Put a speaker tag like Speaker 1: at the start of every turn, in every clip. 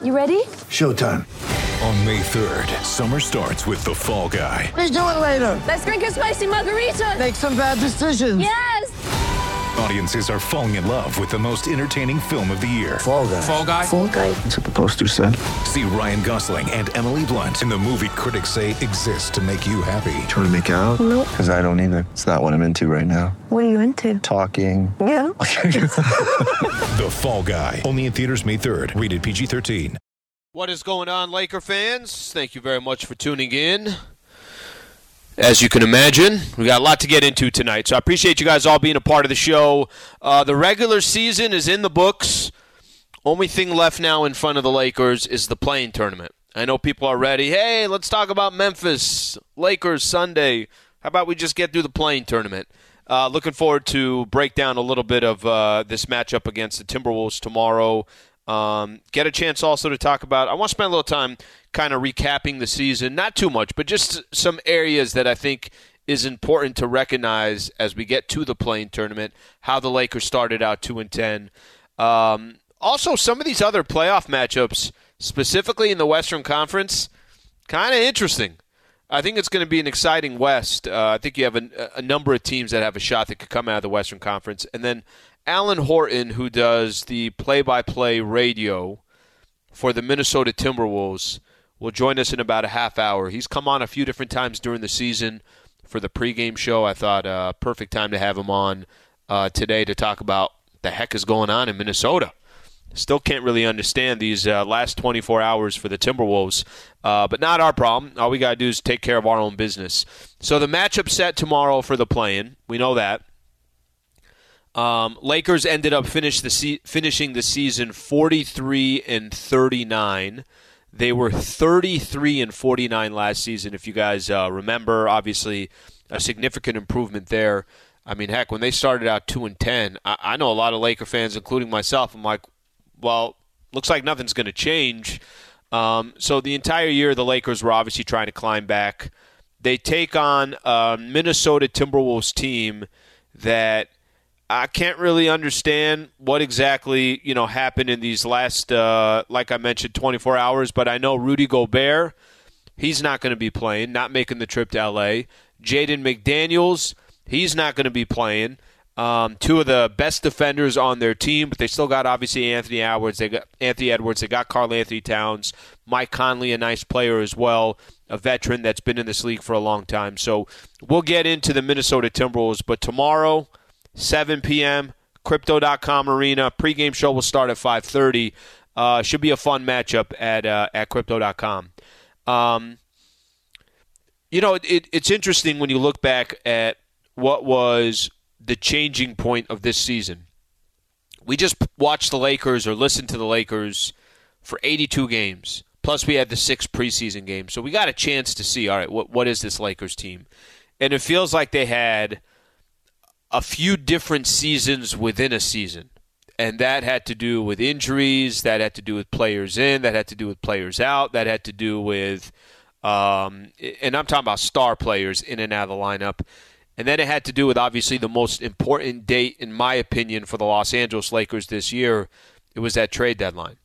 Speaker 1: You ready?
Speaker 2: Showtime.
Speaker 3: On May 3rd, summer starts with The Fall Guy.
Speaker 2: Let's do it later.
Speaker 1: Let's drink a spicy margarita.
Speaker 2: Make some bad decisions.
Speaker 1: Yes.
Speaker 3: Audiences are falling in love with the most entertaining film of the year.
Speaker 2: Fall Guy.
Speaker 4: Fall Guy?
Speaker 1: Fall Guy.
Speaker 2: That's what the poster said.
Speaker 3: See Ryan Gosling and Emily Blunt in the movie critics say exists to make you happy.
Speaker 5: Trying to make it out?
Speaker 1: Nope.
Speaker 5: Because I don't either. It's not what I'm into right now.
Speaker 1: What are you into?
Speaker 5: Talking.
Speaker 1: Yeah.
Speaker 3: The Fall Guy. Only in theaters May 3rd. Rated PG-13.
Speaker 6: What is going on, Laker fans? Thank you very much for tuning in. As you can imagine, we got a lot to get into tonight, so I appreciate you guys all being a part of the show. The regular season is in the books. Only thing left now in front of the Lakers is the play-in tournament. I know people are ready. Hey, let's talk about Memphis, Lakers Sunday. How about we just get through the play-in tournament? Looking forward to break down a little bit of this matchup against the Timberwolves tomorrow. Get a chance also to talk about, I want to spend a little time kind of recapping the season, not too much, but just some areas that I think is important to recognize as we get to the play-in tournament, how the Lakers started out 2-10. Also, some of these other playoff matchups, specifically in the Western Conference, kind of interesting. I think it's going to be an exciting West. I think you have a number of teams that have a shot that could come out of the Western Conference. And then Alan Horton, who does the play-by-play radio for the Minnesota Timberwolves, will join us in about a half hour. He's come on a few different times during the season for the pregame show. I thought perfect time to have him on today to talk about what the heck is going on in Minnesota. Still can't really understand these last 24 hours for the Timberwolves, but not our problem. All we got to do is take care of our own business. So the matchup set tomorrow for the play-in. We know that. Lakers ended up finishing the season 43-39. They were 33-49 last season, if you guys remember. Obviously, a significant improvement there. I mean, heck, when they started out 2-10, I know a lot of Laker fans, including myself. I'm like, well, looks like nothing's going to change. So the entire year, the Lakers were obviously trying to climb back. They take on a Minnesota Timberwolves team that I can't really understand what exactly happened in these last, like I mentioned, 24 hours. But I know Rudy Gobert, he's not going to be playing, not making the trip to L.A. Jaden McDaniels, he's not going to be playing. Two of the best defenders on their team, but they still got obviously Anthony Edwards. They got Karl Anthony Towns, Mike Conley, a nice player as well, a veteran that's been in this league for a long time. So we'll get into the Minnesota Timberwolves, but tomorrow, 7 p.m., Crypto.com Arena. Pregame show will start at 5:30. Should be a fun matchup at Crypto.com. It's interesting when you look back at what was the changing point of this season. We just watched the Lakers or listened to the Lakers for 82 games. Plus we had the 6 preseason games. So we got a chance to see, all right, what is this Lakers team? And it feels like they had a few different seasons within a season. And that had to do with injuries, that had to do with players in, that had to do with players out, that had to do with, and I'm talking about star players in and out of the lineup. And then it had to do with, obviously, the most important date, in my opinion, for the Los Angeles Lakers this year. It was that trade deadline.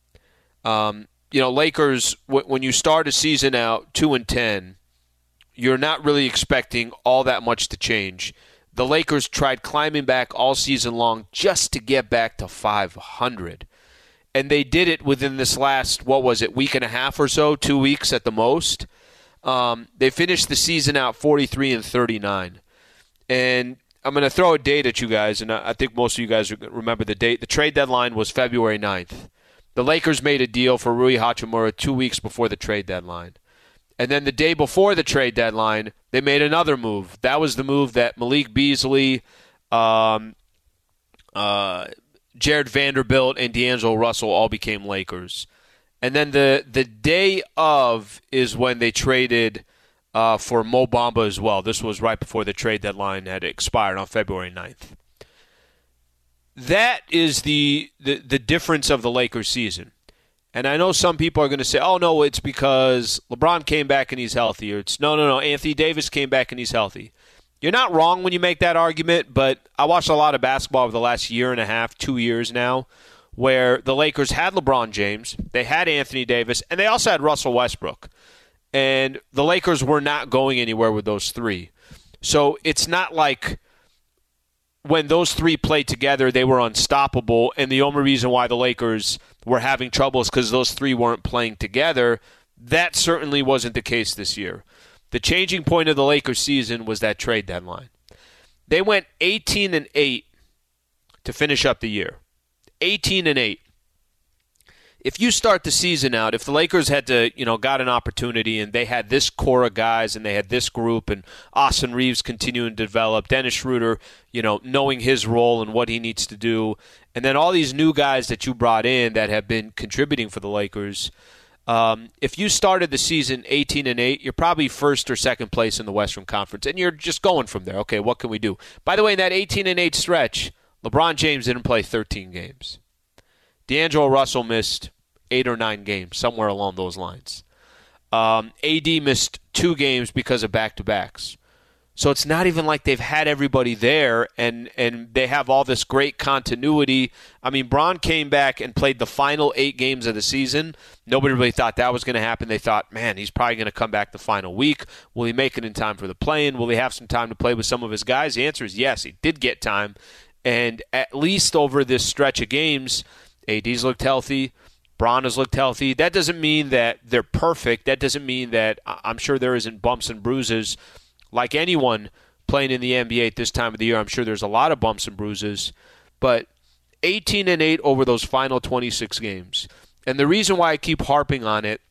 Speaker 6: Lakers, when you start a season out 2-10, you're not really expecting all that much to change. The Lakers tried climbing back all season long just to get back to 500. And they did it within this last, week and a half or so, 2 weeks at the most. They finished the season out 43-39. And I'm going to throw a date at you guys, and I think most of you guys remember the date. The trade deadline was February 9th. The Lakers made a deal for Rui Hachimura 2 weeks before the trade deadline. And then the day before the trade deadline, they made another move. That was the move that Malik Beasley, Jared Vanderbilt, and D'Angelo Russell all became Lakers. And then the day of is when they traded for Mo Bamba as well. This was right before the trade deadline had expired on February 9th. That is the difference of the Lakers season. And I know some people are going to say, oh, no, it's because LeBron came back and he's healthy. Or it's, no, Anthony Davis came back and he's healthy. You're not wrong when you make that argument, but I watched a lot of basketball over the last year and a half, 2 years now, where the Lakers had LeBron James, they had Anthony Davis, and they also had Russell Westbrook. And the Lakers were not going anywhere with those three. So it's not like when those three played together, they were unstoppable, and the only reason why the Lakers were having trouble is because those three weren't playing together. That certainly wasn't the case this year. The changing point of the Lakers season was that trade deadline. They went 18-8 to finish up the year. 18-8. If you start the season out, if the Lakers had to, got an opportunity and they had this core of guys and they had this group and Austin Reeves continuing to develop, Dennis Schroeder, knowing his role and what he needs to do, and then all these new guys that you brought in that have been contributing for the Lakers, if you started the season 18-8, you're probably first or second place in the Western Conference, and you're just going from there. Okay, what can we do? By the way, in that 18-8 stretch, LeBron James didn't play 13 games. D'Angelo Russell missed 8 or 9 games, somewhere along those lines. AD missed 2 games because of back-to-backs. So it's not even like they've had everybody there, and they have all this great continuity. I mean, Bron came back and played the final 8 games of the season. Nobody really thought that was going to happen. They thought, man, he's probably going to come back the final week. Will he make it in time for the play-in? Will he have some time to play with some of his guys? The answer is yes, he did get time. And at least over this stretch of games, AD's looked healthy. Bron has looked healthy. That doesn't mean that they're perfect. That doesn't mean that I'm sure there isn't bumps and bruises. Like anyone playing in the NBA at this time of the year, I'm sure there's a lot of bumps and bruises. But 18-8 over those final 26 games. And the reason why I keep harping on it,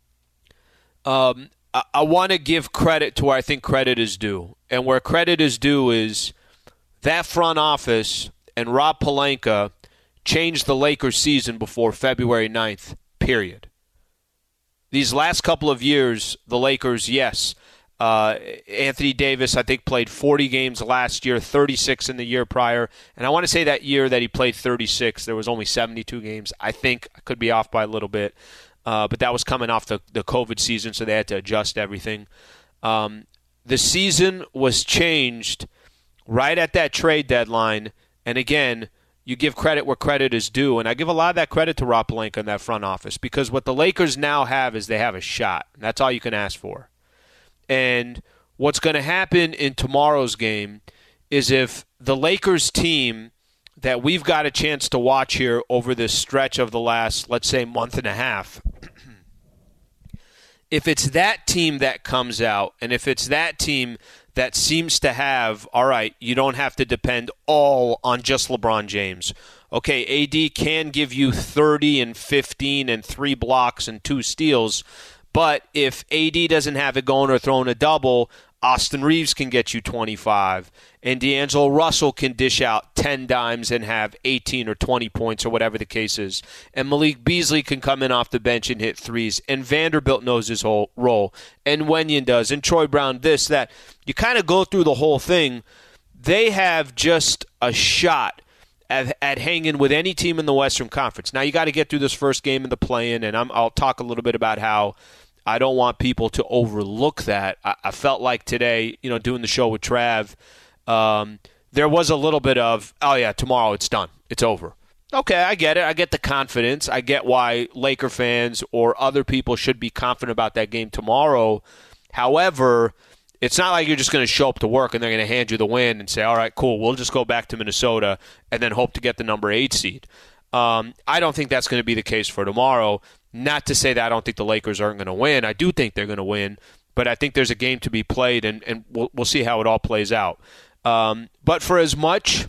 Speaker 6: I want to give credit to where I think credit is due. And where credit is due is that front office and Rob Pelinka changed the Lakers season before February 9th, period. These last couple of years, the Lakers, yes, Anthony Davis, I think, played 40 games last year, 36 in the year prior. And I want to say that year that he played 36, there was only 72 games. I think I could be off by a little bit. But that was coming off the COVID season, so they had to adjust everything. The season was changed right at that trade deadline. And again, you give credit where credit is due. And I give a lot of that credit to Rob Pelinka in that front office, because what the Lakers now have is they have a shot. And that's all you can ask for. And what's going to happen in tomorrow's game is if the Lakers team that we've got a chance to watch here over this stretch of the last, let's say, month and a half, if it's that team that comes out, and if it's that team that seems to have, all right, you don't have to depend all on just LeBron James. Okay, AD can give you 30 and 15 and 3 blocks and 2 steals, but if AD doesn't have it going or throwing a double, Austin Reeves can get you 25, and D'Angelo Russell can dish out 10 dimes and have 18 or 20 points or whatever the case is. And Malik Beasley can come in off the bench and hit threes, and Vanderbilt knows his whole role, and Wenyen does, and Troy Brown this, that. You kind of go through the whole thing. They have just a shot at hanging with any team in the Western Conference. Now you got to get through this first game of the play-in, and I'll talk a little bit about how I don't want people to overlook that. I felt like today, doing the show with Trav, there was a little bit of, oh yeah, tomorrow it's done. It's over. Okay, I get it. I get the confidence. I get why Laker fans or other people should be confident about that game tomorrow. However, it's not like you're just going to show up to work and they're going to hand you the win and say, all right, cool, we'll just go back to Minnesota and then hope to get the number 8 seed. I don't think that's going to be the case for tomorrow. Not to say that I don't think the Lakers aren't going to win. I do think they're going to win, but I think there's a game to be played, and we'll see how it all plays out. But for as much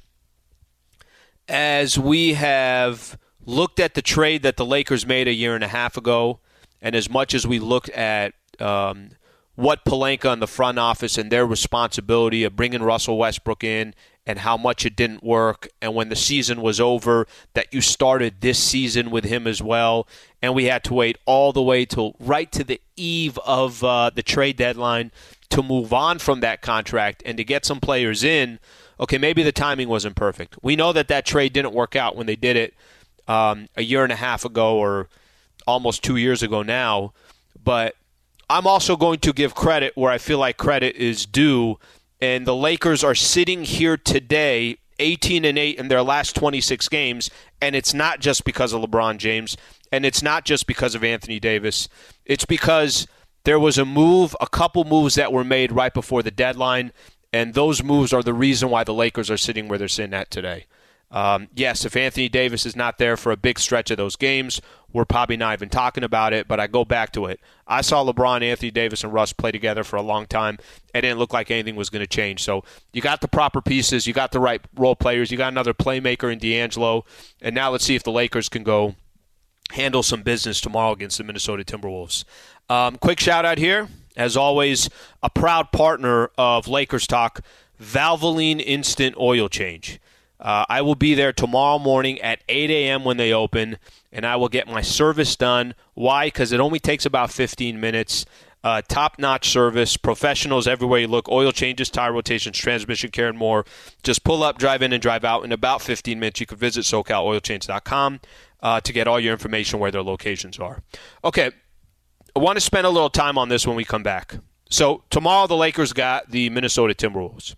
Speaker 6: as we have looked at the trade that the Lakers made a year and a half ago, and as much as we looked at what Pelinka and the front office and their responsibility of bringing Russell Westbrook in and how much it didn't work, and when the season was over, that you started this season with him as well, and we had to wait all the way till right to the eve of the trade deadline to move on from that contract and to get some players in. Okay, maybe the timing wasn't perfect. We know that trade didn't work out when they did it a year and a half ago or almost 2 years ago now, but I'm also going to give credit where I feel like credit is due, and the Lakers are sitting here today 18-8 in their last 26 games, And it's not just because of LeBron James, and it's not just because of Anthony Davis. It's because there was a couple moves that were made right before the deadline, and those moves are the reason why the Lakers are sitting where they're sitting at today. Yes, if Anthony Davis is not there for a big stretch of those games, we're probably not even talking about it, but I go back to it. I saw LeBron, Anthony Davis, and Russ play together for a long time. It didn't look like anything was going to change. So you got the proper pieces. You got the right role players. You got another playmaker in D'Angelo. And now let's see if the Lakers can go handle some business tomorrow against the Minnesota Timberwolves. Quick shout-out here. As always, a proud partner of Lakers Talk, Valvoline Instant Oil Change. I will be there tomorrow morning at 8 a.m. when they open, and I will get my service done. Why? Because it only takes about 15 minutes. Top-notch service, professionals everywhere you look, oil changes, tire rotations, transmission care, and more. Just pull up, drive in, and drive out in about 15 minutes. You can visit SoCalOilChange.com to get all your information where their locations are. Okay, I want to spend a little time on this when we come back. So tomorrow the Lakers got the Minnesota Timberwolves.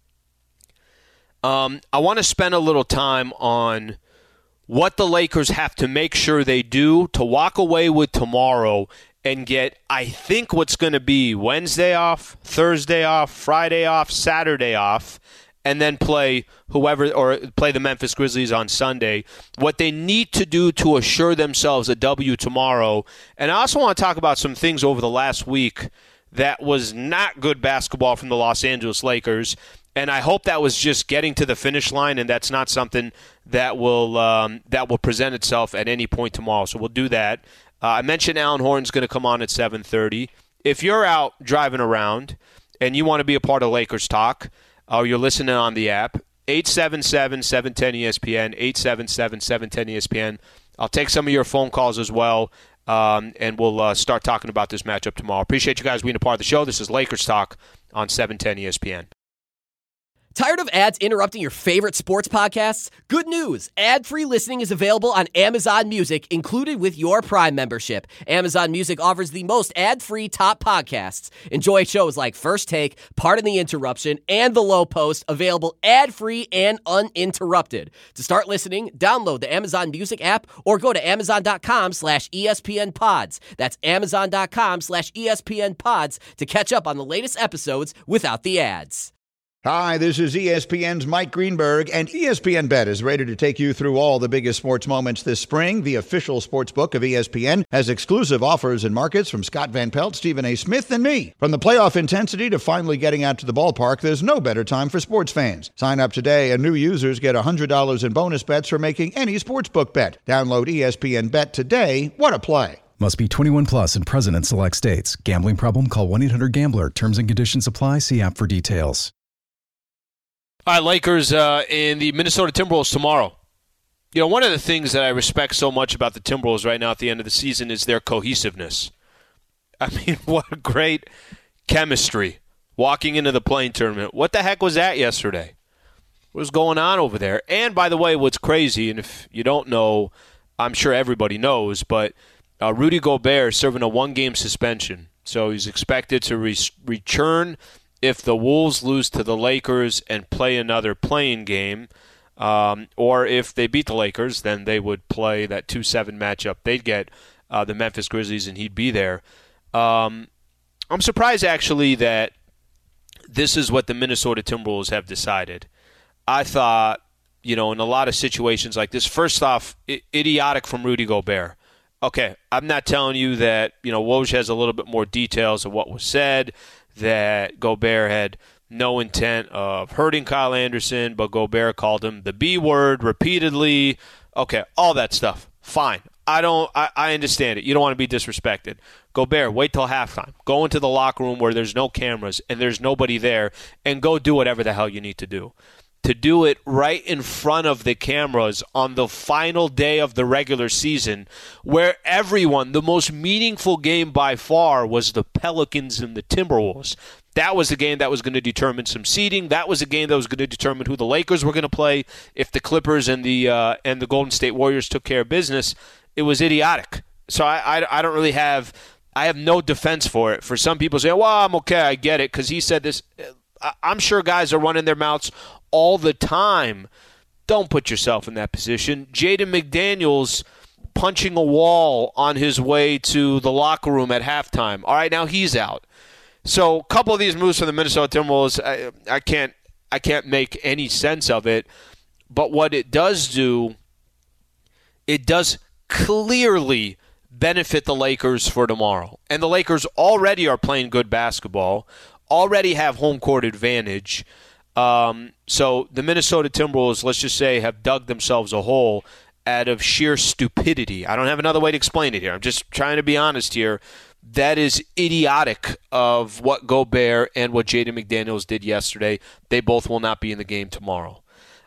Speaker 6: I want to spend a little time on what the Lakers have to make sure they do to walk away with tomorrow and get, I think, what's going to be Wednesday off, Thursday off, Friday off, Saturday off, and then play the Memphis Grizzlies on Sunday. What they need to do to assure themselves a W tomorrow. And I also want to talk about some things over the last week that was not good basketball from the Los Angeles Lakers. And I hope that was just getting to the finish line, and that's not something that will present itself at any point tomorrow. So we'll do that. I mentioned Alan Horton's going to come on at 7:30. If you're out driving around and you want to be a part of Lakers Talk, or you're listening on the app, 877-710-ESPN, 877-710-ESPN. I'll take some of your phone calls as well, and we'll start talking about this matchup tomorrow. Appreciate you guys being a part of the show. This is Lakers Talk on 710 ESPN.
Speaker 4: Tired of ads interrupting your favorite sports podcasts? Good news! Ad-free listening is available on Amazon Music, included with your Prime membership. Amazon Music offers the most ad-free top podcasts. Enjoy shows like First Take, Pardon the Interruption, and The Low Post, available ad-free and uninterrupted. To start listening, download the Amazon Music app or go to amazon.com/ESPN Pods. That's amazon.com/ESPN Pods to catch up on the latest episodes without the ads.
Speaker 7: Hi, this is ESPN's Mike Greenberg, and ESPN Bet is ready to take you through all the biggest sports moments this spring. The official sports book of ESPN has exclusive offers and markets from Scott Van Pelt, Stephen A. Smith, and me. From the playoff intensity to finally getting out to the ballpark, there's no better time for sports fans. Sign up today, and new users get $100 in bonus bets for making any sportsbook bet. Download ESPN Bet today. What a play.
Speaker 8: Must be 21 plus and present in select states. Gambling problem? Call 1-800-GAMBLER. Terms and conditions apply. See app for details.
Speaker 6: All right, Lakers in the Minnesota Timberwolves tomorrow. You know, one of the things that I respect so much about the Timberwolves right now at the end of the season is their cohesiveness. I mean, what a great chemistry walking into the playing tournament. What the heck was that yesterday? What was going on over there? And, by the way, what's crazy, and if you don't know, I'm sure everybody knows, but Rudy Gobert is serving a one-game suspension. So he's expected to return if the Wolves lose to the Lakers and play another play-in game, or if they beat the Lakers, then they would play that 2-7 matchup. They'd get the Memphis Grizzlies, and he'd be there. I'm surprised, actually, that this is what the Minnesota Timberwolves have decided. I thought, you know, in a lot of situations like this, first off, idiotic from Rudy Gobert. Okay, I'm not telling you that, you know, Woj has a little bit more details of what was said, that Gobert had no intent of hurting Kyle Anderson, but Gobert called him the B word repeatedly. Okay, all that stuff. Fine. I understand it. You don't want to be disrespected. Gobert, wait till halftime. Go into the locker room where there's no cameras and there's nobody there and go do whatever the hell you need to do. To do it right in front of the cameras on the final day of the regular season, where everyone, the most meaningful game by far was the Pelicans and the Timberwolves. That was the game that was going to determine some seeding. That was the game that was going to determine who the Lakers were going to play. If the Clippers and the Golden State Warriors took care of business, it was idiotic. So I don't really have – I have no defense for it. For some people say, well, I'm okay, I get it, because he said this. I'm sure guys are running their mouths all the time. Don't put yourself in that position. Jaden McDaniels punching a wall on his way to the locker room at halftime. All right, now he's out. So a couple of these moves for the Minnesota Timberwolves, I can't make any sense of it. But what it does do, it does clearly benefit the Lakers for tomorrow. And the Lakers already are playing good basketball, already have home court advantage. So the Minnesota Timberwolves, let's just say, have dug themselves a hole out of sheer stupidity. I don't have another way to explain it here. I'm just trying to be honest here. That is idiotic of what Gobert and what Jaden McDaniels did yesterday. They both will not be in the game tomorrow.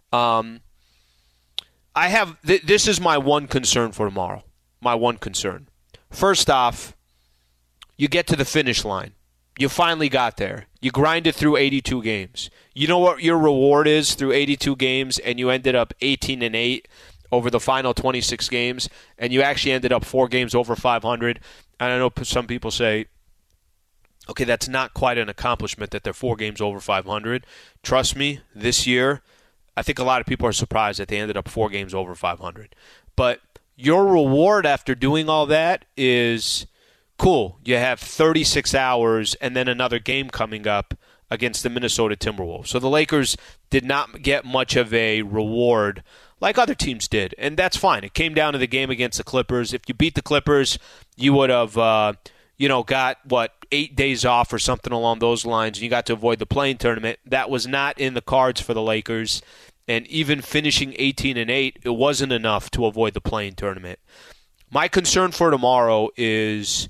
Speaker 6: This is my one concern for tomorrow. My one concern. First off, you get to the finish line. You finally got there. You grinded through 82 games. You know what your reward is through 82 games, and you ended up 18-8 over the final 26 games, and you actually ended up 4 games over 500. And I know some people say, okay, that's not quite an accomplishment that they're 4 games over 500. Trust me, this year, I think a lot of people are surprised that they ended up 4 games over 500. But your reward after doing all that is cool. You have 36 hours and then another game coming up against the Minnesota Timberwolves. So the Lakers did not get much of a reward like other teams did, and that's fine. It came down to the game against the Clippers. If you beat the Clippers, you would have got, 8 days off or something along those lines, and you got to avoid the play-in tournament. That was not in the cards for the Lakers, and even finishing 18-8, it wasn't enough to avoid the play-in tournament. My concern for tomorrow is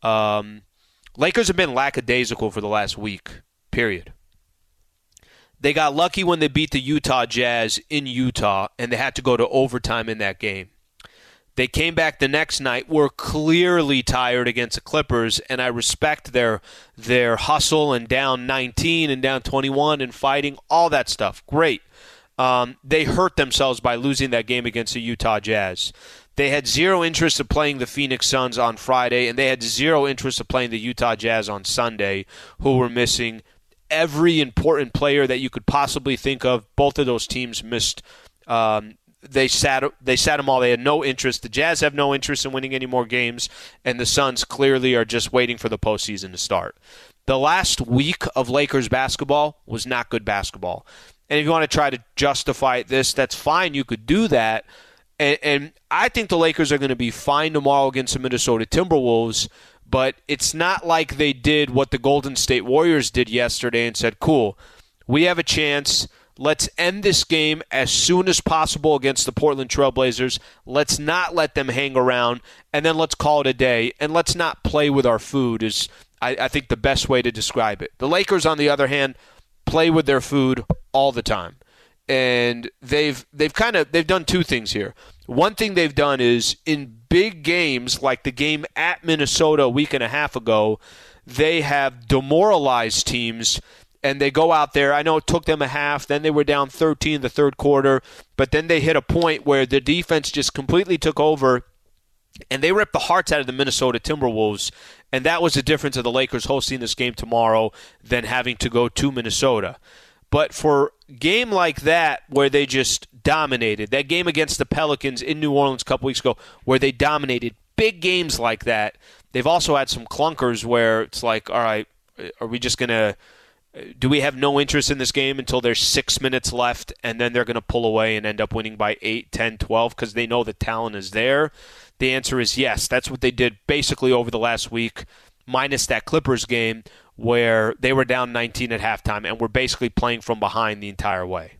Speaker 6: Lakers have been lackadaisical for the last week, period. They got lucky when they beat the Utah Jazz in Utah, and they had to go to overtime in that game. They came back the next night, were clearly tired against the Clippers, and I respect their hustle and down 19 and down 21 and fighting, all that stuff. Great. They hurt themselves by losing that game against the Utah Jazz. They had zero interest in playing the Phoenix Suns on Friday, and they had zero interest in playing the Utah Jazz on Sunday, who were missing every important player that you could possibly think of. Both of those teams missed. They sat them all. They had no interest. The Jazz have no interest in winning any more games, and the Suns clearly are just waiting for the postseason to start. The last week of Lakers basketball was not good basketball. And if you want to try to justify this, that's fine. You could do that. And I think the Lakers are going to be fine tomorrow against the Minnesota Timberwolves, but it's not like they did what the Golden State Warriors did yesterday and said, cool, we have a chance. Let's end this game as soon as possible against the Portland Trail Blazers. Let's not let them hang around, and then let's call it a day. And let's not play with our food is, I think, the best way to describe it. The Lakers, on the other hand, play with their food all the time. And they've done two things here. One thing they've done is in big games like the game at Minnesota a week and a half ago, they have demoralized teams, and they go out there. I know it took them a half. Then they were down 13 in the third quarter, but then they hit a point where the defense just completely took over, and they ripped the hearts out of the Minnesota Timberwolves. And that was the difference of the Lakers hosting this game tomorrow than having to go to Minnesota. But for a game like that where they just dominated, that game against the Pelicans in New Orleans a couple weeks ago where they dominated, big games like that, they've also had some clunkers where it's like, all right, are we just going to – do we have no interest in this game until there's 6 minutes left and then they're going to pull away and end up winning by 8, 10, 12 because they know the talent is there? The answer is yes. That's what they did basically over the last week, minus that Clippers game where they were down 19 at halftime and were basically playing from behind the entire way.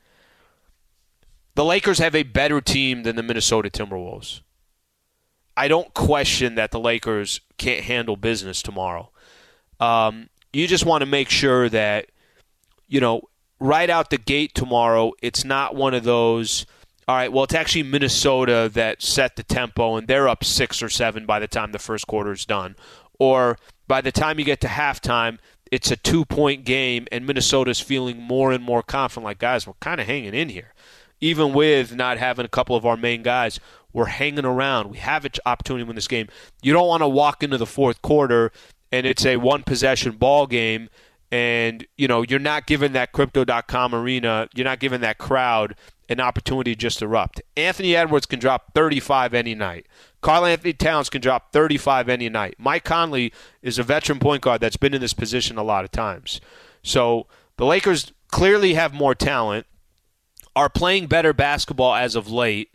Speaker 6: The Lakers have a better team than the Minnesota Timberwolves. I don't question that the Lakers can't handle business tomorrow. You just want to make sure that, right out the gate tomorrow, it's not one of those, all right, well, it's actually Minnesota that set the tempo and they're up 6 or 7 by the time the first quarter is done. Or by the time you get to halftime, it's a 2-point game and Minnesota's feeling more and more confident, like, guys, we're kind of hanging in here. Even with not having a couple of our main guys, we're hanging around. We have an opportunity to win this game. You don't want to walk into the fourth quarter and it's a one-possession ball game and, you're not giving that Crypto.com arena, you're not giving that crowd an opportunity to just erupt. Anthony Edwards can drop 35 any night. Karl-Anthony Towns can drop 35 any night. Mike Conley is a veteran point guard that's been in this position a lot of times. So the Lakers clearly have more talent, are playing better basketball as of late,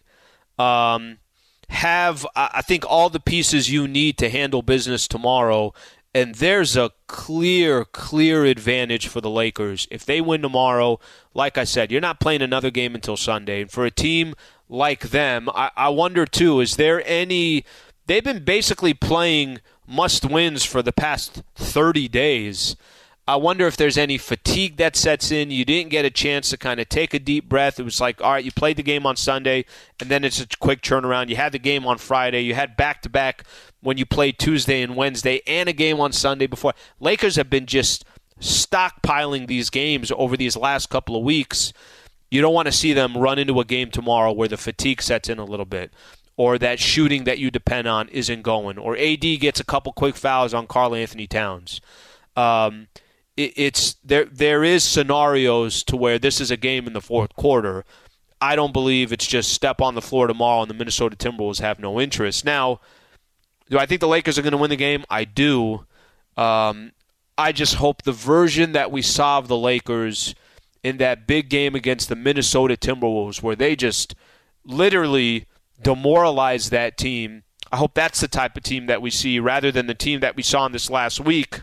Speaker 6: have, I think, all the pieces you need to handle business tomorrow. And there's a clear advantage for the Lakers. If they win tomorrow, like I said, you're not playing another game until Sunday. And for a team like them, I wonder, too, is there any – they've been basically playing must-wins for the past 30 days. I wonder if there's any fatigue that sets in. You didn't get a chance to kind of take a deep breath. It was like, all right, you played the game on Sunday, and then it's a quick turnaround. You had the game on Friday. You had back-to-back when you played Tuesday and Wednesday and a game on Sunday before. Lakers have been just stockpiling these games over these last couple of weeks. You don't want to see them run into a game tomorrow where the fatigue sets in a little bit, or that shooting that you depend on isn't going, or AD gets a couple quick fouls on Karl-Anthony Towns. There is scenarios to where this is a game in the fourth quarter. I don't believe it's just step on the floor tomorrow and the Minnesota Timberwolves have no interest. Now, do I think the Lakers are going to win the game? I do. I just hope the version that we saw of the Lakers in that big game against the Minnesota Timberwolves, where they just literally demoralized that team, I hope that's the type of team that we see rather than the team that we saw in this last week,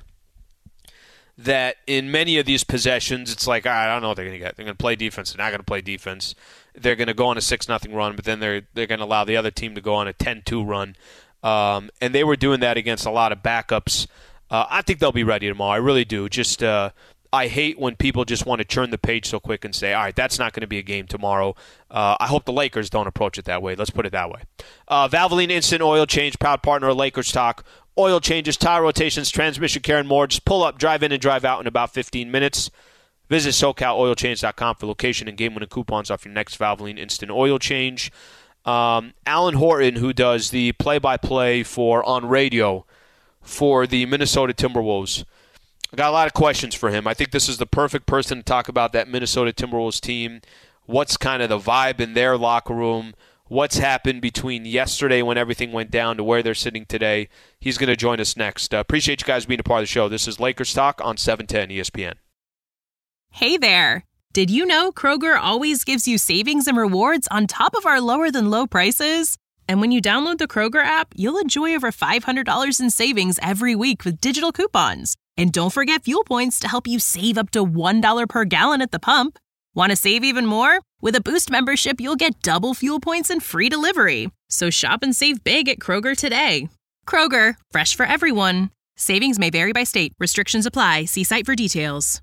Speaker 6: that in many of these possessions, it's like, I don't know what they're going to get. They're going to play defense. They're not going to play defense. They're going to go on a 6-0 run, but then they're going to allow the other team to go on a 10-2 run. And they were doing that against a lot of backups. I think they'll be ready tomorrow. I really do. Just I hate when people just want to turn the page so quick and say, all right, that's not going to be a game tomorrow. I hope the Lakers don't approach it that way. Let's put it that way. Valvoline Instant Oil Change, proud partner of Lakers Talk. Oil changes, tire rotations, transmission care, and more. Just pull up, drive in, and drive out in about 15 minutes. Visit SoCalOilChange.com for location and game-winning coupons off your next Valvoline Instant Oil Change. Alan Horton, who does the play-by-play on radio for the Minnesota Timberwolves, I got a lot of questions for him. I think this is the perfect person to talk about that Minnesota Timberwolves team. What's kind of the vibe in their locker room? What's happened between yesterday when everything went down to where they're sitting today? He's going to join us next. Appreciate you guys being a part of the show. This is Lakers Talk on 710 ESPN.
Speaker 9: Hey there. Did you know Kroger always gives you savings and rewards on top of our lower-than-low prices? And when you download the Kroger app, you'll enjoy over $500 in savings every week with digital coupons. And don't forget fuel points to help you save up to $1 per gallon at the pump. Want to save even more? With a Boost membership, you'll get double fuel points and free delivery. So shop and save big at Kroger today. Kroger, fresh for everyone. Savings may vary by state. Restrictions apply. See site for details.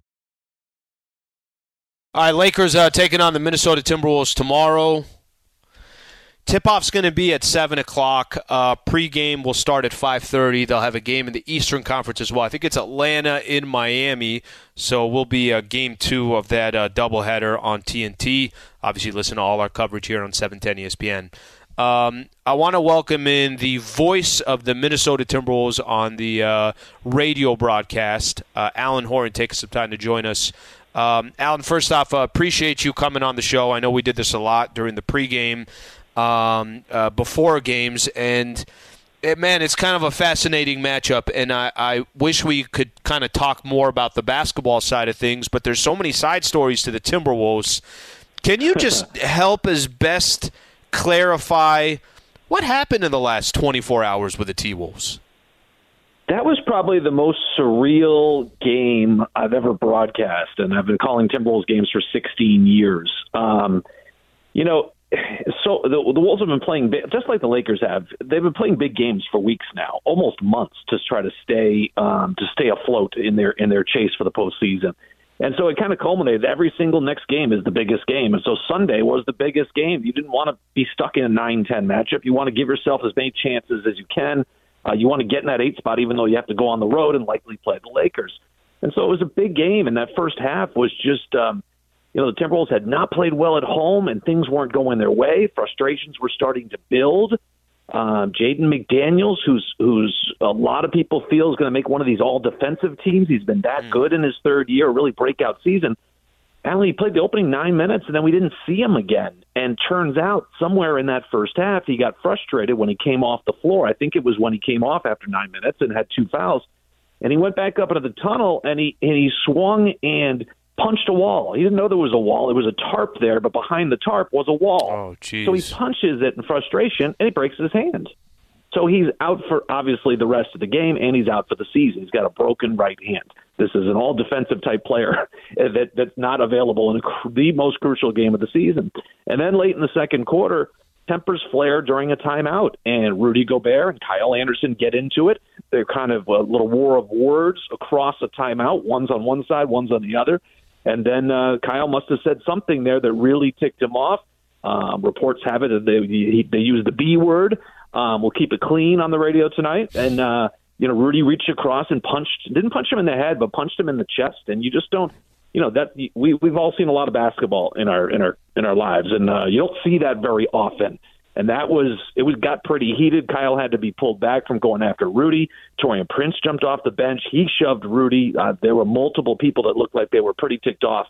Speaker 6: All right, Lakers taking on the Minnesota Timberwolves tomorrow. Tip-off's going to be at 7 o'clock. Pre-game will start at 5:30. They'll have a game in the Eastern Conference as well. I think it's Atlanta in Miami, so we'll be Game 2 of that doubleheader on TNT. Obviously, listen to all our coverage here on 710 ESPN. I want to welcome in the voice of the Minnesota Timberwolves on the radio broadcast, Alan Horton, taking some time to join us. Alan, first off, appreciate you coming on the show. I know we did this a lot during the pregame. Before games, and it's kind of a fascinating matchup, and I wish we could kind of talk more about the basketball side of things, but there's so many side stories to the Timberwolves. Can you just help as best clarify what happened in the last 24 hours with the T-Wolves?
Speaker 10: That was probably the most surreal game I've ever broadcast, and I've been calling Timberwolves games for 16 years. So the Wolves have been playing just like the Lakers have. They've been playing big games for weeks now, almost months, to try to stay afloat in their chase for the postseason. And so it kind of culminated. Every single next game is the biggest game, and so Sunday was the biggest game. You didn't want to be stuck in a 9-10 matchup. You want to give yourself as many chances as you can. You want to get in that 8 spot, even though you have to go on the road and likely play the Lakers. And so it was a big game, and that first half was just. The Timberwolves had not played well at home, and things weren't going their way. Frustrations were starting to build. Jaden McDaniels, who's a lot of people feel is going to make one of these all-defensive teams. He's been that good in his third year, a really breakout season. Alan, he played the opening 9 minutes, and then we didn't see him again. And turns out somewhere in that first half, he got frustrated when he came off the floor. I think it was when he came off after 9 minutes and had 2 fouls. And he went back up into the tunnel, and he swung and punched a wall. He didn't know there was a wall. There was a tarp there, but behind the tarp was a wall.
Speaker 6: Oh, jeez.
Speaker 10: So he punches it in frustration, and he breaks his hand. So he's out for, obviously, the rest of the game, and he's out for the season. He's got a broken right hand. This is an all-defensive type player that's not available in the most crucial game of the season. And then late in the second quarter, tempers flare during a timeout, and Rudy Gobert and Kyle Anderson get into it. They're kind of a little war of words across a timeout. One's on one side, one's on the other. And then Kyle must have said something there that really ticked him off. Reports have it that they used the B word. We'll keep it clean on the radio tonight. And, Rudy reached across and didn't punch him in the head, but punched him in the chest. And you just don't, that we've all seen a lot of basketball in our lives, and you don't see that very often. And got pretty heated. Kyle had to be pulled back from going after Rudy. Taurean Prince jumped off the bench. He shoved Rudy. There were multiple people that looked like they were pretty ticked off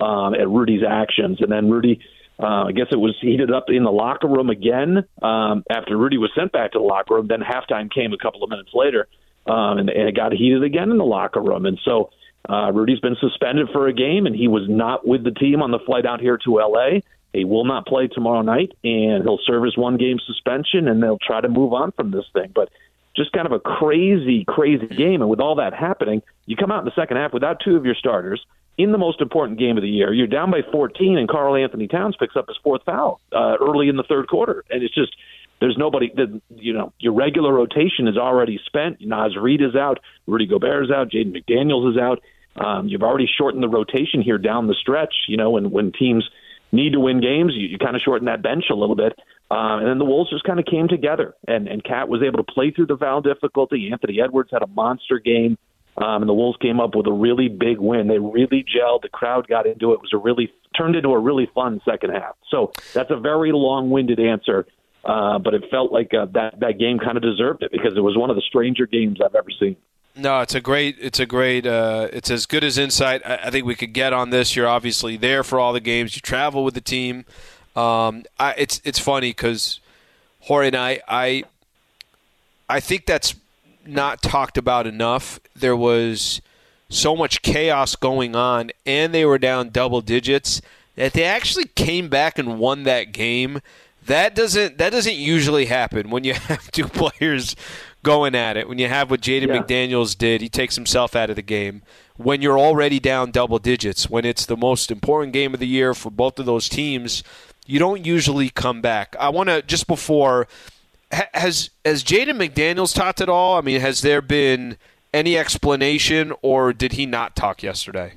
Speaker 10: at Rudy's actions. And then Rudy, I guess it was heated up in the locker room again after Rudy was sent back to the locker room. Then halftime came a couple of minutes later, and it got heated again in the locker room. And so Rudy's been suspended for a game, and he was not with the team on the flight out here to L.A. He will not play tomorrow night, and he'll serve his 1-game suspension, and they'll try to move on from this thing. But just kind of a crazy, crazy game. And with all that happening, you come out in the second half without 2 of your starters in the most important game of the year. You're down by 14, and Karl Anthony Towns picks up his 4th foul early in the third quarter. And it's just there's nobody your regular rotation is already spent. Naz Reid is out. Rudy Gobert is out. Jaden McDaniels is out. You've already shortened the rotation here down the stretch. When teams need to win games, you kind of shorten that bench a little bit. And then the Wolves just kind of came together, and Cat was able to play through the foul difficulty. Anthony Edwards had a monster game, and the Wolves came up with a really big win. They really gelled. The crowd got into it. It was turned into a really fun second half. So that's a very long-winded answer, but it felt like that game kind of deserved it because it was one of the stranger games I've ever seen.
Speaker 6: No, it's as good as insight I think we could get on this. You're obviously there for all the games. You travel with the team. It's funny because Jorge and I think that's not talked about enough. There was so much chaos going on, and they were down double digits that they actually came back and won that game. That doesn't usually happen when you have 2 players going at it. When you have what Jaden McDaniels did, he takes himself out of the game. When you're already down double digits, when it's the most important game of the year for both of those teams, you don't usually come back. I want to, just before, has Jaden McDaniels talked at all? I mean, has there been any explanation, or did he not talk yesterday?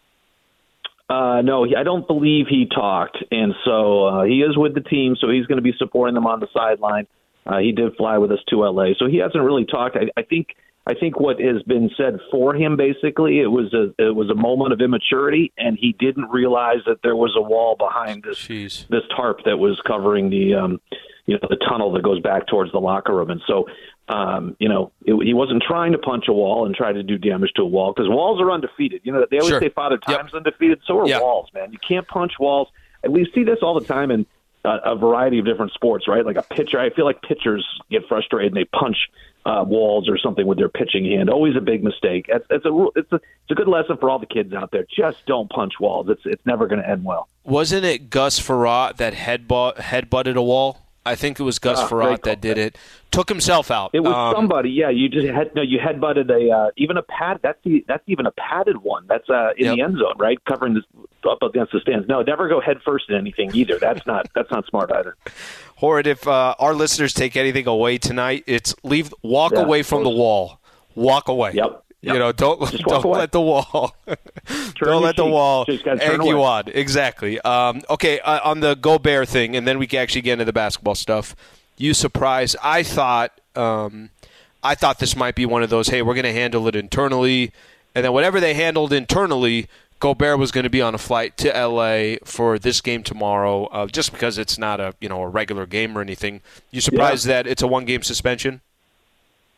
Speaker 10: No, I don't believe he talked, and so he is with the team, so he's going to be supporting them on the sideline. He did fly with us to L.A., so he hasn't really talked. I think what has been said for him, basically, it was a moment of immaturity, and he didn't realize that there was a wall behind this tarp that was covering the tunnel that goes back towards the locker room, and so he wasn't trying to punch a wall and try to do damage to a wall because walls are undefeated. They always say Father Time's undefeated. So are walls, man. You can't punch walls, and we see this all the time in a variety of different sports, right? Like a pitcher, I feel like pitchers get frustrated and they punch walls or something with their pitching hand. Always a big mistake. It's a good lesson for all the kids out there. Just don't punch walls. It's never going to end well.
Speaker 6: Wasn't it Gus Frerotte that headbutted a wall? I think it was Gus Frerotte that did it. Took himself out.
Speaker 10: It was somebody. Yeah, you headbutted even a pad. That's even a padded one. That's in the end zone, right, covering this up against the stands. No, never go head first in anything either. That's not smart either.
Speaker 6: Horde, if our listeners take anything away tonight, it's walk away from the wall. Walk away.
Speaker 10: Yep.
Speaker 6: Don't let the wall. Don't let the wall egg you on. Exactly. Okay, on the Gobert thing, and then we can actually get into the basketball stuff. You surprised. I thought this might be one of those, hey, we're going to handle it internally, and then whatever they handled internally, Gobert was going to be on a flight to L.A. for this game tomorrow, just because it's not a regular game or anything. You surprised that it's a 1-game suspension?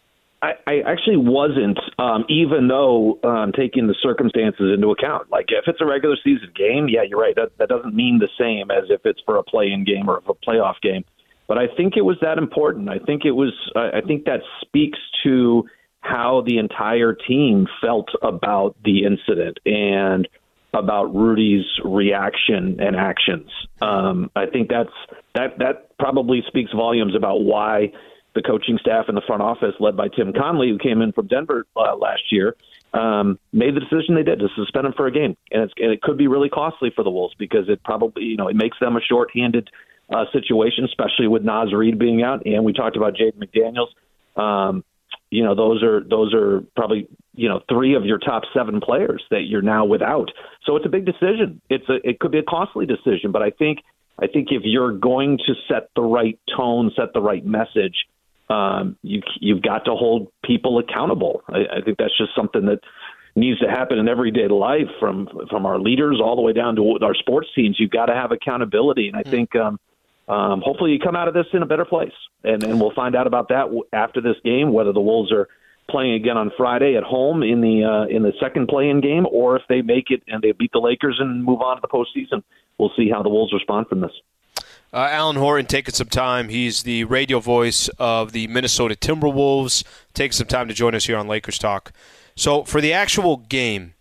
Speaker 10: I actually wasn't, even though taking the circumstances into account. Like, if it's a regular season game, yeah, you're right. That doesn't mean the same as if it's for a play-in game or a playoff game. But I think it was that important. I think that speaks to how the entire team felt about the incident and about Rudy's reaction and actions. I think that probably speaks volumes about why the coaching staff and the front office, led by Tim Connelly, who came in from Denver last year, made the decision they did to suspend him for a game. And it could be really costly for the Wolves because it probably, it makes them a shorthanded situation, especially with Naz Reid being out. And we talked about Jaden McDaniels. Those are probably, three of your top 7 players that you're now without. So it's a big decision. It could be a costly decision, but I think if you're going to set the right tone, set the right message, you've got to hold people accountable. I think that's just something that needs to happen in everyday life, from our leaders all the way down to our sports teams. You've got to have accountability, and I think hopefully you come out of this in a better place. And we'll find out about that after this game, whether the Wolves are playing again on Friday at home in the second play-in game, or if they make it and they beat the Lakers and move on to the postseason. We'll see how the Wolves respond from this.
Speaker 6: Alan Horton taking some time. He's the radio voice of the Minnesota Timberwolves. Taking some time to join us here on Lakers Talk. So for the actual game,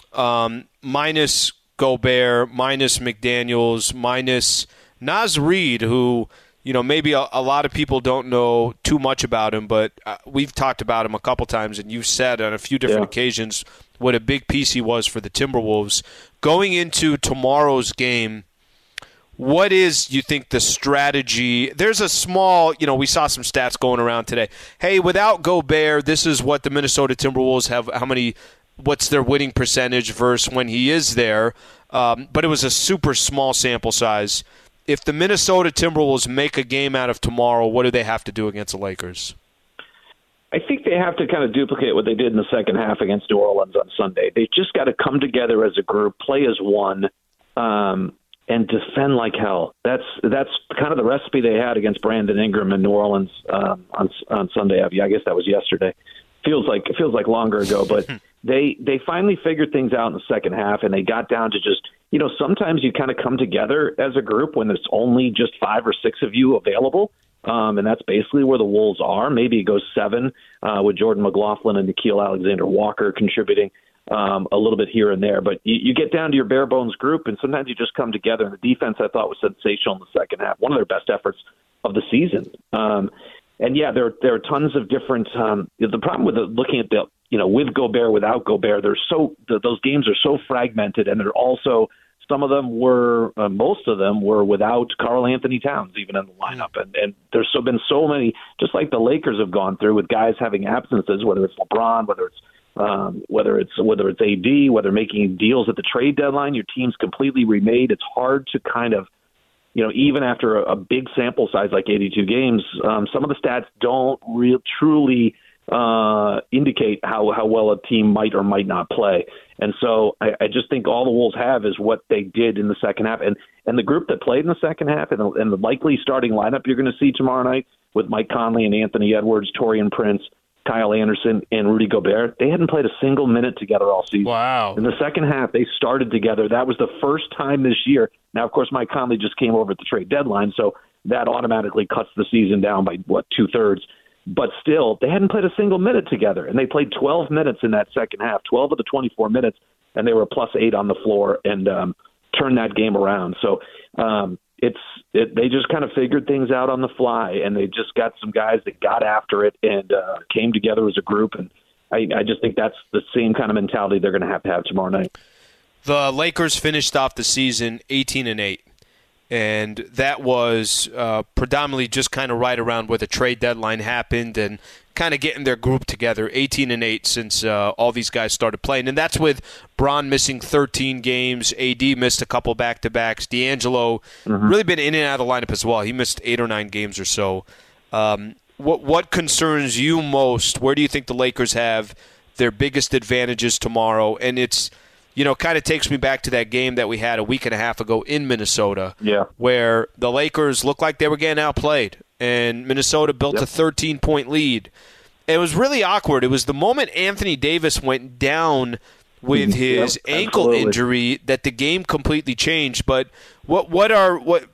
Speaker 6: minus Gobert, minus McDaniels, minus Naz Reid, who maybe a lot of people don't know too much about him, but we've talked about him a couple times, and you've said on a few different occasions what a big piece he was for the Timberwolves. Going into tomorrow's game, what is, you think, the strategy? There's a small, we saw some stats going around today. Hey, without Gobert, this is what the Minnesota Timberwolves have, what's their winning percentage versus when he is there. But it was a super small sample size. If the Minnesota Timberwolves make a game out of tomorrow, what do they have to do against the Lakers?
Speaker 10: I think they have to kind of duplicate what they did in the second half against New Orleans on Sunday. They just got to come together as a group, play as one, and defend like hell. That's kind of the recipe they had against Brandon Ingram in New Orleans on Sunday. I guess that was yesterday. Feels like longer ago, but they finally figured things out in the second half, and they got down to just, sometimes you kind of come together as a group when there's only just 5 or 6 of you available. And that's basically where the Wolves are. Maybe it goes 7 with Jordan McLaughlin and Nickeil Alexander-Walker contributing a little bit here and there. But you get down to your bare bones group, and sometimes you just come together. And the defense, I thought, was sensational in the second half. One of their best efforts of the season. And yeah, there are tons of different. The problem with looking at with Gobert, without Gobert, those games are so fragmented, and they're also. Some of them were, most of them were without Karl Anthony Towns even in the lineup, and there's been so many, just like the Lakers have gone through with guys having absences, whether it's LeBron, whether it's AD, whether making deals at the trade deadline, your team's completely remade. It's hard to kind of, even after a big sample size like 82 games, some of the stats don't truly indicate how well a team might or might not play. And so I just think all the Wolves have is what they did in the second half. And the group that played in the second half and the likely starting lineup you're going to see tomorrow night with Mike Conley and Anthony Edwards, Taurean Prince, Kyle Anderson, and Rudy Gobert, they hadn't played a single minute together all season.
Speaker 6: Wow.
Speaker 10: In the second half, they started together. That was the first time this year. Now, of course, Mike Conley just came over at the trade deadline, so that automatically cuts the season down by, 2/3. But still, they hadn't played a single minute together, and they played 12 minutes in that second half, 12 of the 24 minutes, and they were +8 on the floor and turned that game around. So they just kind of figured things out on the fly, and they just got some guys that got after it and came together as a group. And I just think that's the same kind of mentality they're going to have tomorrow night.
Speaker 6: The Lakers finished off the season 18-8. And that was predominantly just kind of right around where the trade deadline happened and kind of getting their group together, 18-8 since all these guys started playing. And that's with Bron missing 13 games. AD missed a couple back-to-backs. D'Angelo really been in and out of the lineup as well. He missed 8 or 9 games or so. What concerns you most? Where do you think the Lakers have their biggest advantages tomorrow? And it's kind of takes me back to that game that we had a week and a half ago in Minnesota, where the Lakers looked like they were getting outplayed, and Minnesota built a 13-point lead. It was really awkward. It was the moment Anthony Davis went down with his ankle injury that the game completely changed. But what are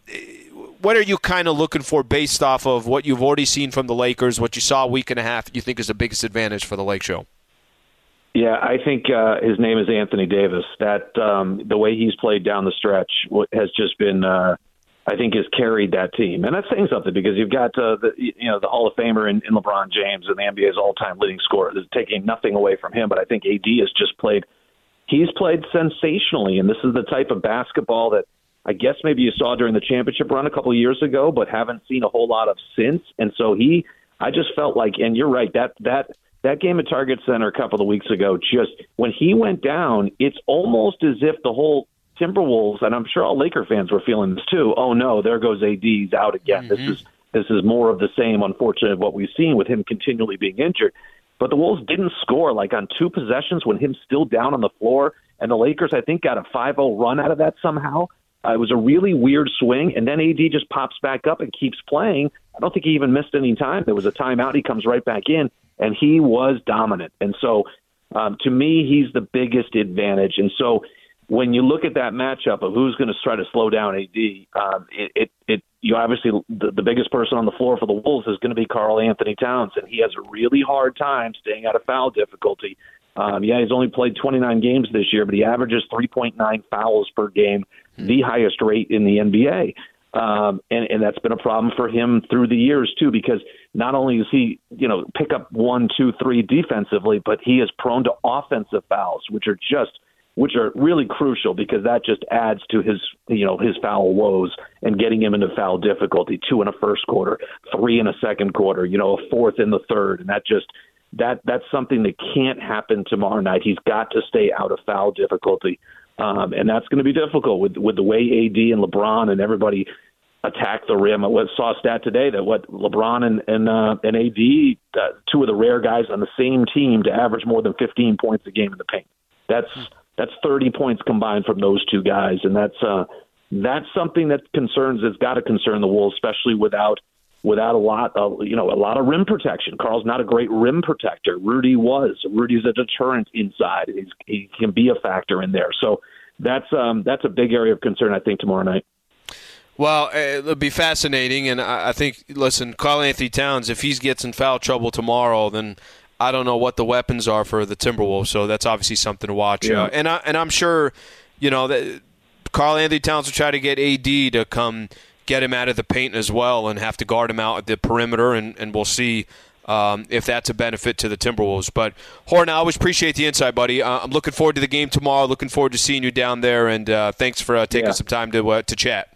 Speaker 6: you kind of looking for based off of what you've already seen from the Lakers, what you saw a week and a half, you think is the biggest advantage for the Lake Show?
Speaker 10: Yeah, I think his name is Anthony Davis. That the way he's played down the stretch has just been, I think, has carried that team, and that's saying something because you've got the Hall of Famer in LeBron James and the NBA's all-time leading scorer. There's taking nothing away from him, but I think AD has just played. He's played sensationally, and this is the type of basketball that I guess maybe you saw during the championship run a couple of years ago, but haven't seen a whole lot of since. And so I just felt like, and you're right, that game at Target Center a couple of weeks ago, just when he went down, it's almost as if the whole Timberwolves, and I'm sure all Laker fans were feeling this too, oh no, there goes AD, he's out again. Mm-hmm. This is more of the same, unfortunately, of what we've seen with him continually being injured. But the Wolves didn't score like on 2 possessions when him still down on the floor, and the Lakers, I think, got a 5-0 run out of that somehow. It was a really weird swing, and then AD just pops back up and keeps playing. I don't think he even missed any time. There was a timeout. He comes right back in, and he was dominant. And so, to me, he's the biggest advantage. And so when you look at that matchup of who's going to try to slow down AD, you obviously the biggest person on the floor for the Wolves is going to be Karl Anthony Towns, and he has a really hard time staying out of foul difficulty. He's only played 29 games this year, but he averages 3.9 fouls per game, the highest rate in the NBA. And that's been a problem for him through the years, too, because not only does he, pick up 1, 2, 3 defensively, but he is prone to offensive fouls, which are really crucial because that just adds to his foul woes and getting him into foul difficulty. 2 in a first quarter, 3 in a second quarter, a 4th in the third. And that's something that can't happen tomorrow night. He's got to stay out of foul difficulty. And that's going to be difficult with the way AD and LeBron and everybody attack the rim. I saw a stat today that LeBron and AD, 2 of the rare guys on the same team to average more than 15 points a game in the paint. That's 30 points combined from those 2 guys, and that's something that has got to concern the Wolves, especially without a lot of rim protection. Karl's not a great rim protector. Rudy's a deterrent inside. He can be a factor in there. So that's a big area of concern, I think, tomorrow night.
Speaker 6: Well, it'll be fascinating, and I think, listen, Karl Anthony Towns, if he gets in foul trouble tomorrow, then I don't know what the weapons are for the Timberwolves, so that's obviously something to watch.
Speaker 10: Yeah.
Speaker 6: And I'm sure, that Karl Anthony Towns will try to get AD to come get him out of the paint as well and have to guard him out at the perimeter, and we'll see if that's a benefit to the Timberwolves. But, Horton, I always appreciate the insight, buddy. I'm looking forward to the game tomorrow, looking forward to seeing you down there, and thanks for taking some time to chat.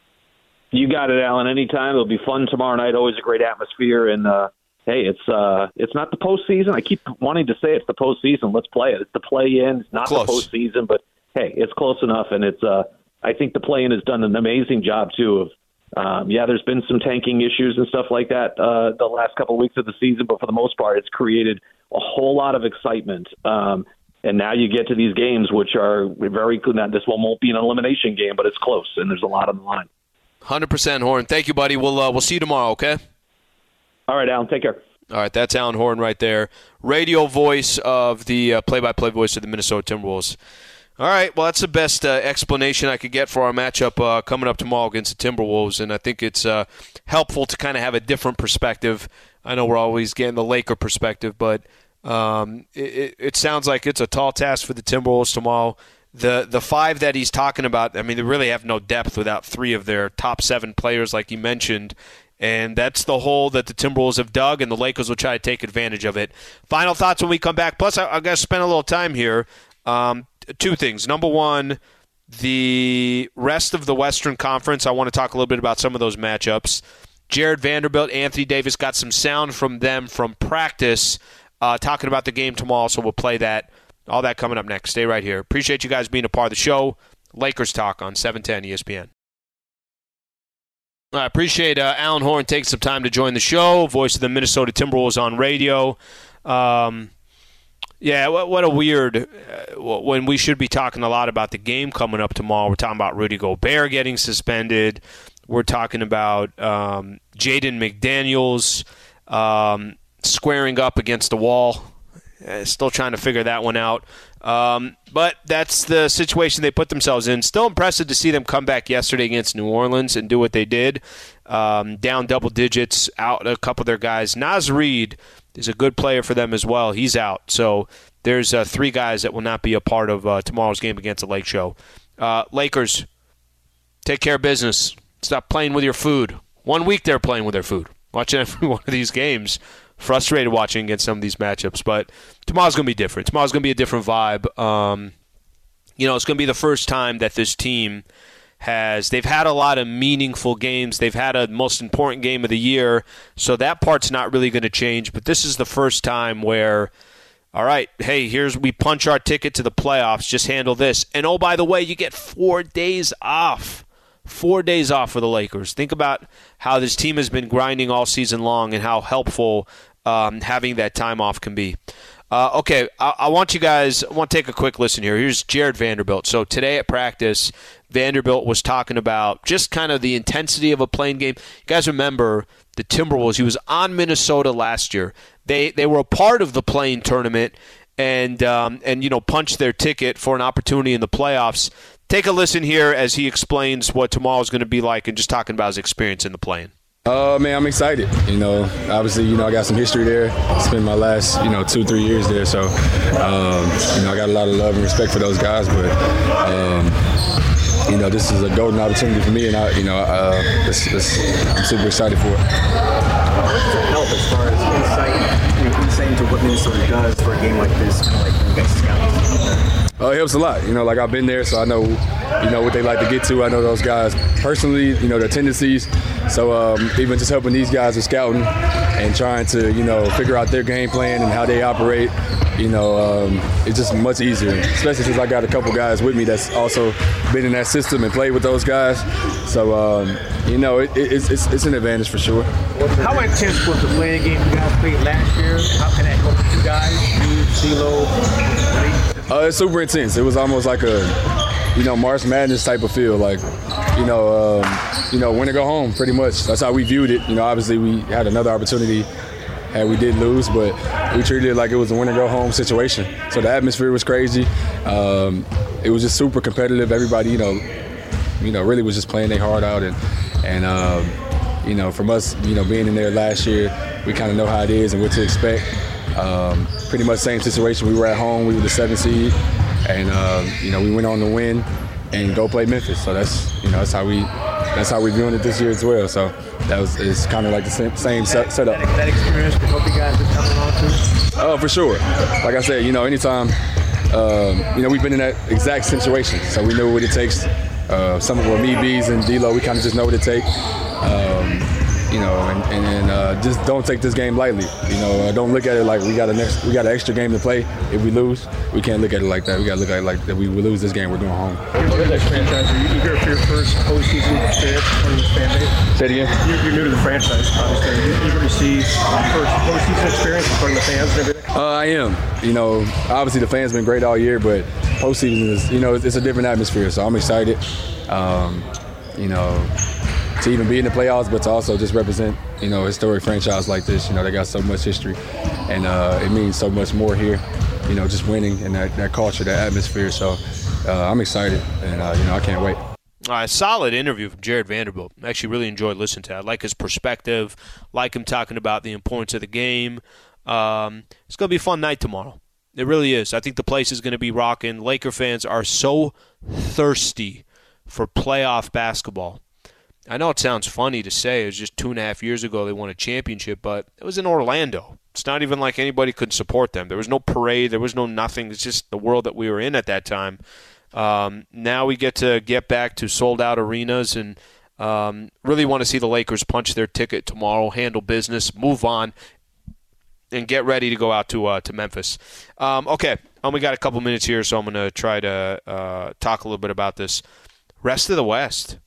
Speaker 10: You got it, Alan. Anytime. It'll be fun tomorrow night. Always a great atmosphere, and hey, it's not the postseason. I keep wanting to say it's the postseason. Let's play it. It's the play-in. It's not
Speaker 6: close.
Speaker 10: The postseason, but hey, it's close enough. And it's I think the play-in has done an amazing job too. Of there's been some tanking issues and stuff like that the last couple of weeks of the season, but for the most part, it's created a whole lot of excitement. And now you get to these games, which are very good. Now, this one won't be an elimination game, but it's close, and there's a lot on the line.
Speaker 6: 100%, Horn. Thank you, buddy. We'll see you tomorrow. Okay.
Speaker 10: All right, Alan. Take care.
Speaker 6: All right, that's Alan Horn right there, radio voice of the play-by-play voice of the Minnesota Timberwolves. All right, well, that's the best explanation I could get for our matchup coming up tomorrow against the Timberwolves, and I think it's helpful to kind of have a different perspective. I know we're always getting the Laker perspective, but it sounds like it's a tall task for the Timberwolves tomorrow. The 5 that he's talking about, I mean, they really have no depth without 3 of their top 7 players, like you mentioned. And that's the hole that the Timberwolves have dug, and the Lakers will try to take advantage of it. Final thoughts when we come back. Plus, I've got to spend a little time here. 2 things. Number 1, the rest of the Western Conference. I want to talk a little bit about some of those matchups. Jared Vanderbilt, Anthony Davis, got some sound from them from practice talking about the game tomorrow, so we'll play that. All that coming up next. Stay right here. Appreciate you guys being a part of the show. Lakers Talk on 710 ESPN. I appreciate Alan Horn taking some time to join the show, voice of the Minnesota Timberwolves on radio. What a weird when we should be talking a lot about the game coming up tomorrow. We're talking about Rudy Gobert getting suspended. We're talking about Jaden McDaniels squaring up against the wall. Still trying to figure that one out. But that's the situation they put themselves in. Still impressive to see them come back yesterday against New Orleans and do what they did. Down double digits, out a couple of their guys. Naz Reid is a good player for them as well. He's out. So there's 3 guys that will not be a part of tomorrow's game against the Lake Show. Lakers, take care of business. Stop playing with your food. 1 week they're playing with their food. Watching every one of these games. Frustrated watching against some of these matchups, but tomorrow's going to be different. Tomorrow's going to be a different vibe. It's going to be the first time that this team they've had a lot of meaningful games. They've had a most important game of the year, so that part's not really going to change, but this is the first time where, all right, hey, we punch our ticket to the playoffs, just handle this. And oh, by the way, you get 4 days off. 4 days off for the Lakers. Think about how this team has been grinding all season long and how helpful having that time off can be. Okay, I want to take a quick listen here. Here's Jared Vanderbilt. So today at practice, Vanderbilt was talking about just kind of the intensity of a playing game. You guys remember the Timberwolves. He was on Minnesota last year. They were a part of the play-in tournament and punched their ticket for an opportunity in the playoffs. Take a listen here as he explains what tomorrow's going to be like and just talking about his experience in the play-in.
Speaker 11: Man, I'm excited. Obviously, I got some history there. Spent my last, 2-3 years there. So, I got a lot of love and respect for those guys. But, this is a golden opportunity for me, and I'm super excited for it.
Speaker 12: Help as far as insight into what Minnesota does for a game like this, kind of like when you guys scout?
Speaker 11: It helps a lot. I've been there, so I know, what they like to get to. I know those guys personally, their tendencies. So even just helping these guys with scouting and trying to, figure out their game plan and how they operate, it's just much easier, especially since I got a couple guys with me that's also been in that system and played with those guys. So, it's an advantage for sure.
Speaker 12: How intense was the playing game you guys played last year? How can that help you guys?
Speaker 11: It's super intense. It was almost like a, March Madness type of feel. Like, win or go home, pretty much. That's how we viewed it. Obviously we had another opportunity and we did lose, but we treated it like it was a win or go home situation. So the atmosphere was crazy. It was just super competitive. Everybody, really was just playing their heart out. And from us, being in there last year, we kind of know how it is and what to expect. Pretty much same situation. We were at home. We were the 7th seed, and we went on to win and go play Memphis. So that's how we're doing it this year as well. So it's kind of like the same setup.
Speaker 12: That experience could help you guys this time around too.
Speaker 11: Oh, for sure. Like I said, anytime, we've been in that exact situation, so we know what it takes. Some of me, Bees, and D-Lo, we kind of just know what it takes. And just don't take this game lightly. Don't look at it like we got an extra game to play. If we lose, we can't look at it like that. We got to look at it like that. We lose this game, we're going home.
Speaker 12: You're new to this franchise. Are you eager for your first postseason experience from this fan base?
Speaker 11: Say it again.
Speaker 12: You're new to the franchise, obviously. Are you eager to see first postseason experience in front of the fans and everything?
Speaker 11: I am. Obviously the fans been great all year, but postseason is, it's a different atmosphere. So I'm excited. To even be in the playoffs, but to also just represent, a historic franchise like this. They got so much history, and it means so much more here, just winning and that culture, that atmosphere. So I'm excited, and, I can't wait.
Speaker 6: All right, solid interview from Jared Vanderbilt. I actually really enjoyed listening to it. I like his perspective, like him talking about the importance of the game. It's going to be a fun night tomorrow. It really is. I think the place is going to be rocking. Laker fans are so thirsty for playoff basketball. I know it sounds funny to say. It was just 2.5 years ago they won a championship, but it was in Orlando. It's not even like anybody could support them. There was no parade. There was no nothing. It's just the world that we were in at that time. Now we get back to sold-out arenas and really want to see the Lakers punch their ticket tomorrow, handle business, move on, and get ready to go out to Memphis. Okay, we got a couple minutes here, so I'm going to try to talk a little bit about this. Rest of the West.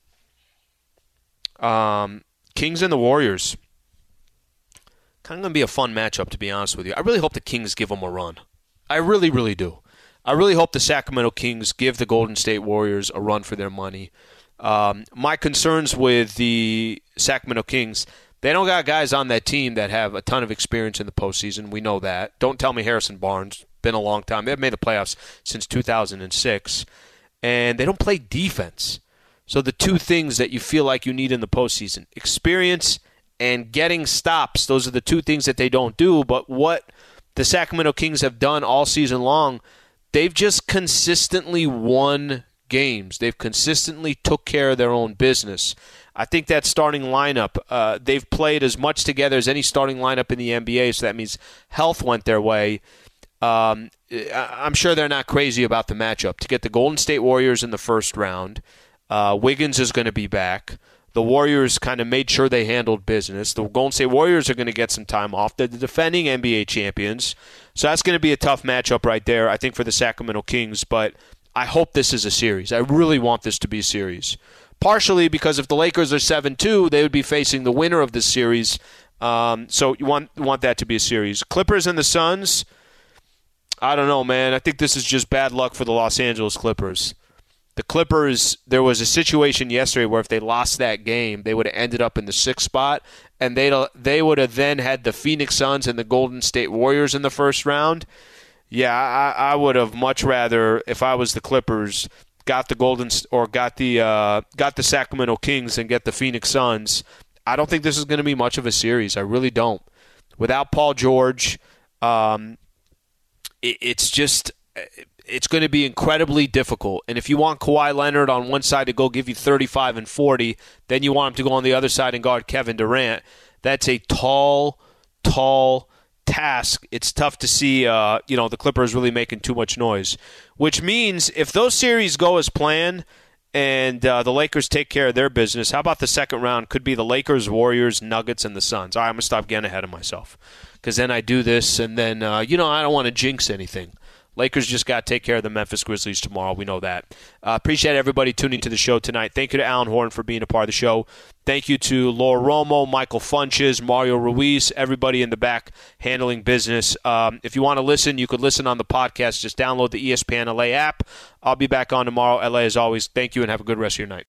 Speaker 6: Kings and the Warriors. Kind of going to be a fun matchup, to be honest with you. I really hope the Kings give them a run. I really, really do. I really hope the Sacramento Kings give the Golden State Warriors a run for their money. My concerns with the Sacramento Kings, They don't got guys on that team that have a ton of experience in the postseason. We know that. Don't tell me Harrison Barnes. Been a long time. They've made the playoffs since 2006. And they don't play defense. So the two things that you feel like you need in the postseason, experience and getting stops, those are the two things that they don't do. But what the Sacramento Kings have done all season long, they've just consistently won games. They've consistently took care of their own business. I think that starting lineup, they've played as much together as any starting lineup in the NBA, so that means health went their way. I'm sure they're not crazy about the matchup. To get the Golden State Warriors in the first round, Wiggins is going to be back. The Warriors kind of made sure they handled business. The Golden State Warriors are going to get some time off. They're the defending NBA champions. So that's going to be a tough matchup right there, I think, for the Sacramento Kings. But I hope this is a series. I really want this to be a series. Partially because if the Lakers are 7-2, they would be facing the winner of this series. So you want that to be a series. Clippers and the Suns, I don't know, man. I think this is just bad luck for the Los Angeles Clippers. The Clippers, there was a situation yesterday where if they lost that game, they would have ended up in the 6th spot, and they would have then had the Phoenix Suns and the Golden State Warriors in the first round. Yeah, I would have much rather, if I was the Clippers, got the Sacramento Kings and get the Phoenix Suns. I don't think this is going to be much of a series. I really don't. Without Paul George, it's going to be incredibly difficult. And if you want Kawhi Leonard on one side to go give you 35 and 40, then you want him to go on the other side and guard Kevin Durant. That's a tall task. It's tough to see the Clippers really making too much noise, which means if those series go as planned and the Lakers take care of their business, how about the second round could be the Lakers, Warriors, Nuggets, and the Suns? All right, I'm going to stop getting ahead of myself because then I do this and then, I don't want to jinx anything. Lakers just got to take care of the Memphis Grizzlies tomorrow. We know that. Appreciate everybody tuning to the show tonight. Thank you to Alan Horn for being a part of the show. Thank you to Laura Romo, Michael Funches, Mario Ruiz, everybody in the back handling business. If you want to listen, you could listen on the podcast. Just download the ESPN LA app. I'll be back on tomorrow. LA, as always, thank you and have a good rest of your night.